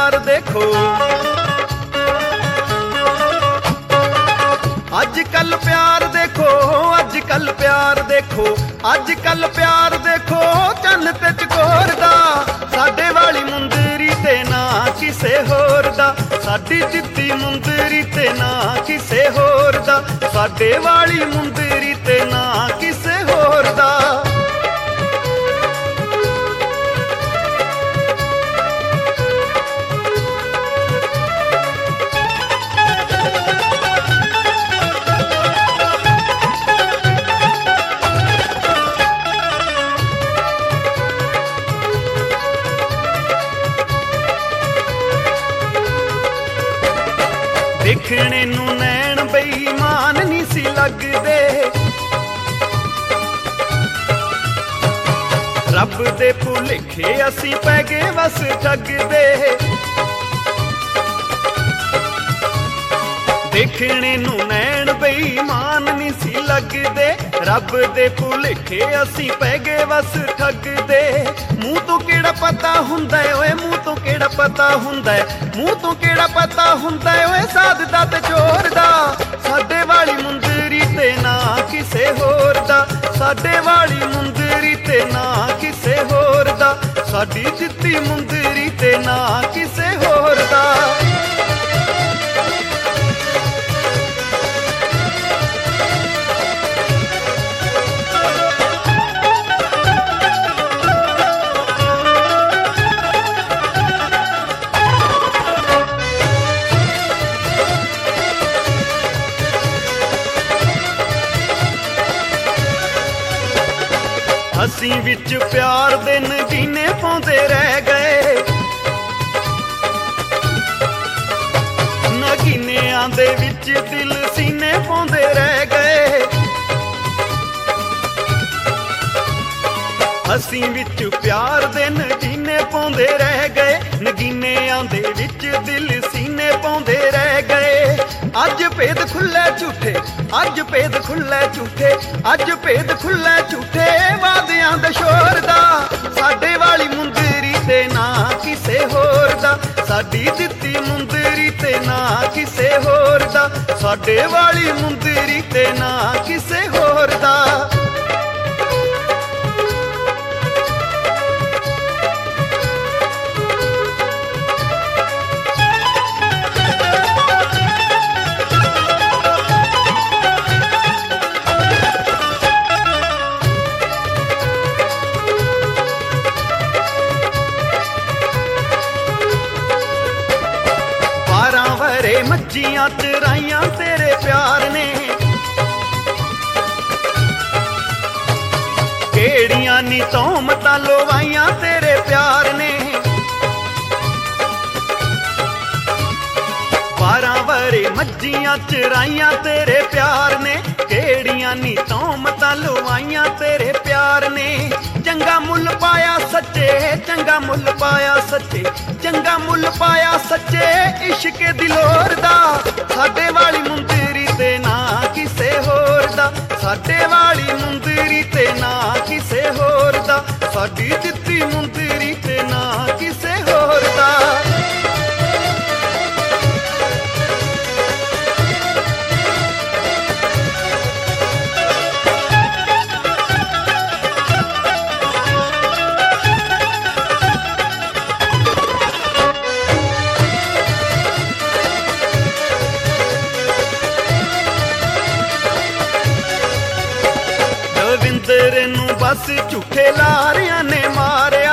प्यार देखो, अजकल प्यार देखो, अजकल प्यार देखो, अजकल प्यार देखो चन्न ते चकोर दा। साडे वाली मुंदरी ते ना किसे होर दा, साडी जिद्दी मुंदरी ते ना किसे होर दा, साडे वाली मुंदरी ते ना किसे होर दा। देखने नू नैन बेईमान नहीं सी लगदे, रब दे भुलेखे असी पै गए बस ठगदे। देखने नू नैन बेईमान नहीं सी लगदे, रब दे भुलेखे असी पै गए बस ठगदे। मूँह तो केड़ा पता हुंदा है ओए, मूँह तो केड़ा पता हुंदा है, मूँह तो केड़ा पता हुंदा है ओए साध दा ते चोर दा। साडे वाली मुंदरी ते ना किसे होर दा, साडे वाली मुंदरी ते ना किसे होर दा, साडी जिद्दी मुंदरी ते ना किसे होर दा। हसी विच प्यार दे नगीने पाउंदे रह गए, नगीनियां दे विच दिल सीने पाउंदे रह गए। हसी विच प्यार दे नगीने पाउंदे रह गए, नगीनियां दे विच दिल सीने पाउंदे रह गए। अज भेद खुले झूठे, अज भेद खुले झूठे, अज भेद खुले झूठे वादियां दे शोर दा। साडे वाली मुंदरी ते ना किसे होर दा, साडी दित्ती मुंदरी ते ना किसे होर दा, साडे वाली मुंदरी ते ना किसे होर दा। मच्छियां चराइयां तेरे प्यार ने, केड़ियां नी तोहमतां लवाइयां तेरे प्यार ने। 12 वरे मच्छियां चराइयां तेरे प्यार ने, केड़ियां नी तोहमतां लवाइयां तेरे प्यार ने। चंगा मुल पाया सच्चे, चंगा मुल पाया सच्चे, चंगा मुल पाया सच्चे इश्क दिलोर दा। साडे वाली मुंदरी ते ना किसे होर दा, साडे वाली मुंदरी ते ना किसे होर दा, साडी जिद्दी मुंदरी ते ना किसे होर दा। दविंदर नू बस झूठे लारियां ने मारिया,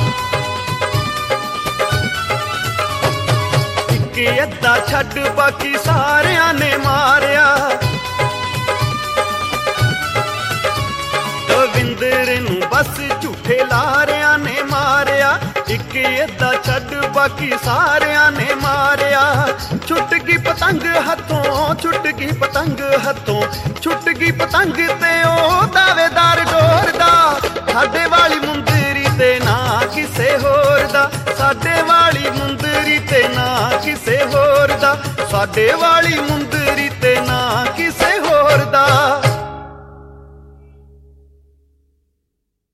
इक अद्धा छड्ड बाकी सारियां ने मारिया। दविंदर नू बस झूठे लारियां ने मारिया, इक अद्धा छड्ड बाकी सारियां ने मारिया। छुट गई पतंग हथों, छुट गई पतंग हथों, छुट गई पतंग ते ओ दावेदार डोर दा। साडे वाली मुंदरी ते ना किसे होर दा, साडे वाली मुंदरी ते ना किसे होर दा, साडे वाली मुंदरी ते ना किसे होर दा।